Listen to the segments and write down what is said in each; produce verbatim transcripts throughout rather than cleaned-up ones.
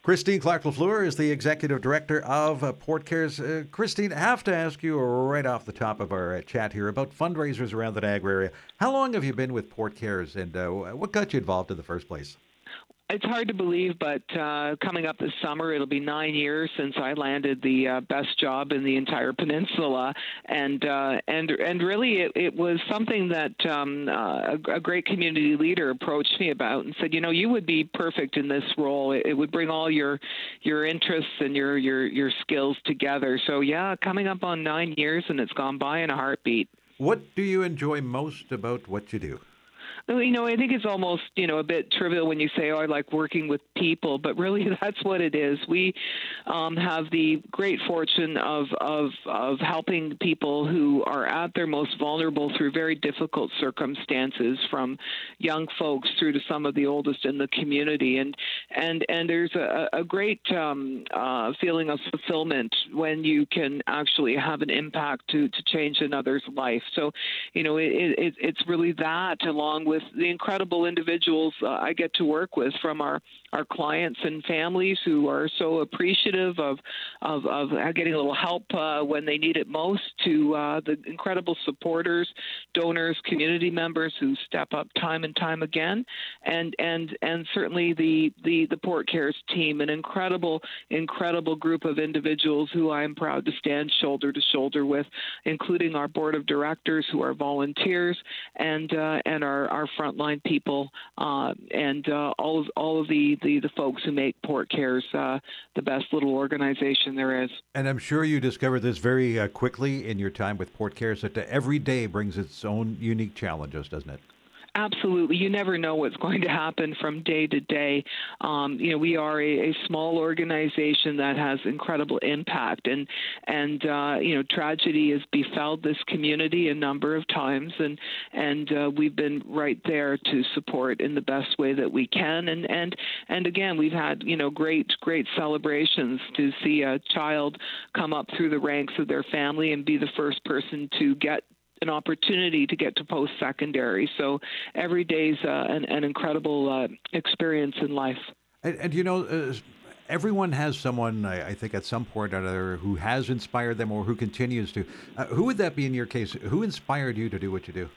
Christine Clark-Lafleur is the executive director of uh, Port Cares. Uh, Christine, I have to ask you right off the top of our uh, chat here about fundraisers around the Niagara area. How long have you been with Port Cares, and uh, what got you involved in the first place? It's hard to believe, but uh, coming up this summer, it'll be nine years since I landed the uh, best job in the entire peninsula, and uh, and and really, it, it was something that um, uh, a, a great community leader approached me about and said, you know, you would be perfect in this role. It, it would bring all your your interests and your your your skills together. So yeah, coming up on nine years, and it's gone by in a heartbeat. What do you enjoy most about what you do? Well, you know, I think it's almost, you know, a bit trivial when you say, oh, I like working with people, but really that's what it is. We um, have the great fortune of, of, of helping people who are at their most vulnerable through very difficult circumstances, from young folks through to some of the oldest in the community. And, and, and there's a, a great um, uh, feeling of fulfillment when you can actually have an impact to, to change another's life. So, you know, it, it, it's really that, along with the incredible individuals uh, I get to work with, from our, our clients and families who are so appreciative of of, of getting a little help uh, when they need it most, to uh, the incredible supporters, donors, community members who step up time and time again, and and and certainly the the, the Port Cares team, an incredible incredible group of individuals who I am proud to stand shoulder to shoulder with, including our board of directors who are volunteers, and uh, and our, our frontline people, uh, and uh, all of all of the, the, the folks who make Port Cares uh, the best little organization there is. And I'm sure you discovered this very uh, quickly in your time with Port Cares, that uh, every day brings its own unique challenges, doesn't it? Absolutely. You never know what's going to happen from day to day. Um, you know, we are a, a small organization that has incredible impact, and and uh, you know, tragedy has befelled this community a number of times, and and uh, we've been right there to support in the best way that we can. And and and again, we've had, you know, great great celebrations to see a child come up through the ranks of their family and be the first person to get an opportunity to get to post-secondary. So every day's uh, an, an incredible uh, experience in life. And, and you know, uh, everyone has someone, I, I think, at some point or another who has inspired them or who continues to. Uh, who would that be in your case? Who inspired you to do what you do?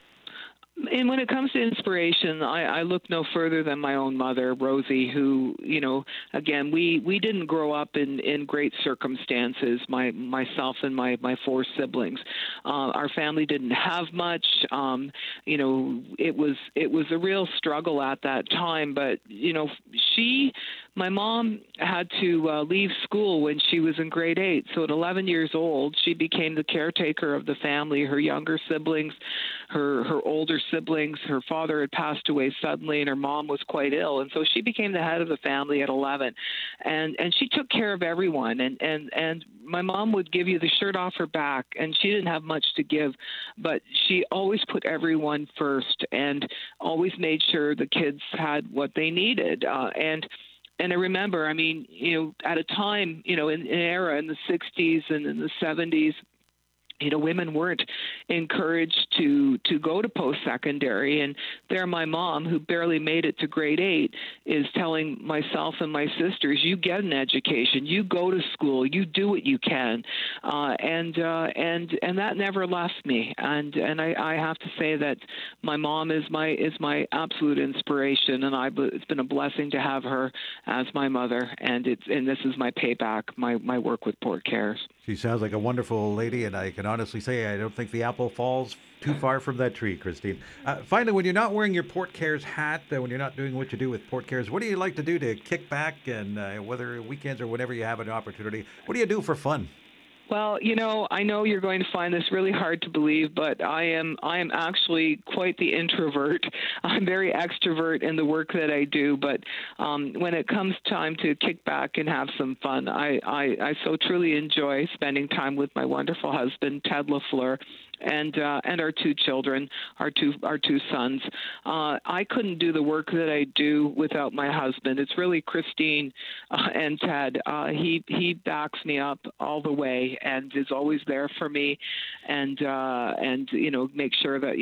And when it comes to inspiration, I, I look no further than my own mother, Rosie, who, you know, again, we, we didn't grow up in, in great circumstances, my myself and my, my four siblings. Uh, our family didn't have much. Um, you know, it was it was a real struggle at that time. But, you know, she, my mom had to uh, leave school when she was in grade eight. So at eleven years old, she became the caretaker of the family. Her younger siblings, her her older siblings, her father had passed away suddenly, and her mom was quite ill, and so she became the head of the family at eleven, and and she took care of everyone. And and and my mom would give you the shirt off her back, and she didn't have much to give, but she always put everyone first, and always made sure the kids had what they needed, uh, and. And I remember, I mean, you know, at a time, you know, in, in an era in the sixties and in the seventies, you know, women weren't encouraged to to go to post-secondary. And there my mom, who barely made it to grade eight, is telling myself and my sisters, you get an education, you go to school, you do what you can. Uh, and uh, and and that never left me. And and I, I have to say that my mom is my is my absolute inspiration, and I it's been a blessing to have her as my mother. And it's and this is my payback, my, my work with Port Cares. She sounds like a wonderful lady, and I can honestly say I don't think the apple falls too far from that tree, Christine. Uh, finally, when you're not wearing your Port Cares hat, uh, when you're not doing what you do with Port Cares, what do you like to do to kick back, and uh, whether weekends or whenever you have an opportunity, what do you do for fun? Well, you know, I know you're going to find this really hard to believe, but I am I am actually quite the introvert. I'm very extrovert in the work that I do, but um, when it comes time to kick back and have some fun, I, I, I so truly enjoy spending time with my wonderful husband, Ted LaFleur, and uh, and our two children, our two our two sons. Uh, I couldn't do the work that I do without my husband. It's really Christine uh, and Ted. Uh, he he backs me up all the way and is always there for me, and uh, and you know make sure that you know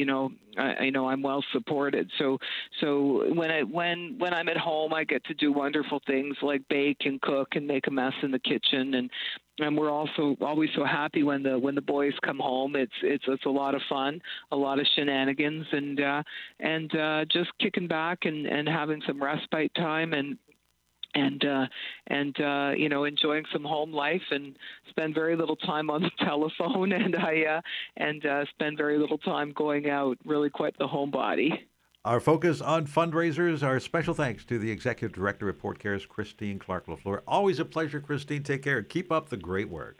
I, I know I'm well supported. So so when I when when I'm at home, I get to do wonderful things like bake and cook and make a mess in the kitchen, and and we're also always so happy when the when the boys come home. It's it's it's a lot of fun, a lot of shenanigans, and uh, and uh, just kicking back and and having some respite time and and uh, and uh, you know enjoying some home life and spend very little time on the telephone and I uh, and uh, spend very little time going out. Really quite the homebody. Our focus on fundraisers. Our special thanks to the Executive Director of Port Care's, Christine Clark Lafleur. Always a pleasure, Christine. Take care and keep up the great work.